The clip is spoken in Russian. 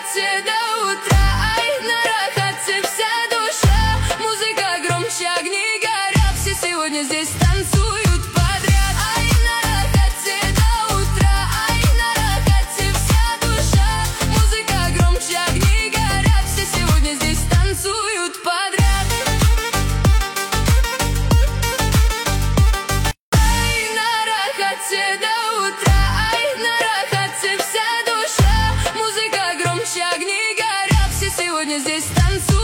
рахате до утра, ай, на рахате вся душа. Музыка громче, огни горят, все сегодня здесь танцуют подряд. Ай, на рахате до утра, ай, на рахате вся душа. Музыка громче, огни горят, все сегодня здесь танцуют подряд. Ай, на рахате до утра, ай, на рахате вся душа. Музыка громче, огни горят, все сегодня здесь танцуют.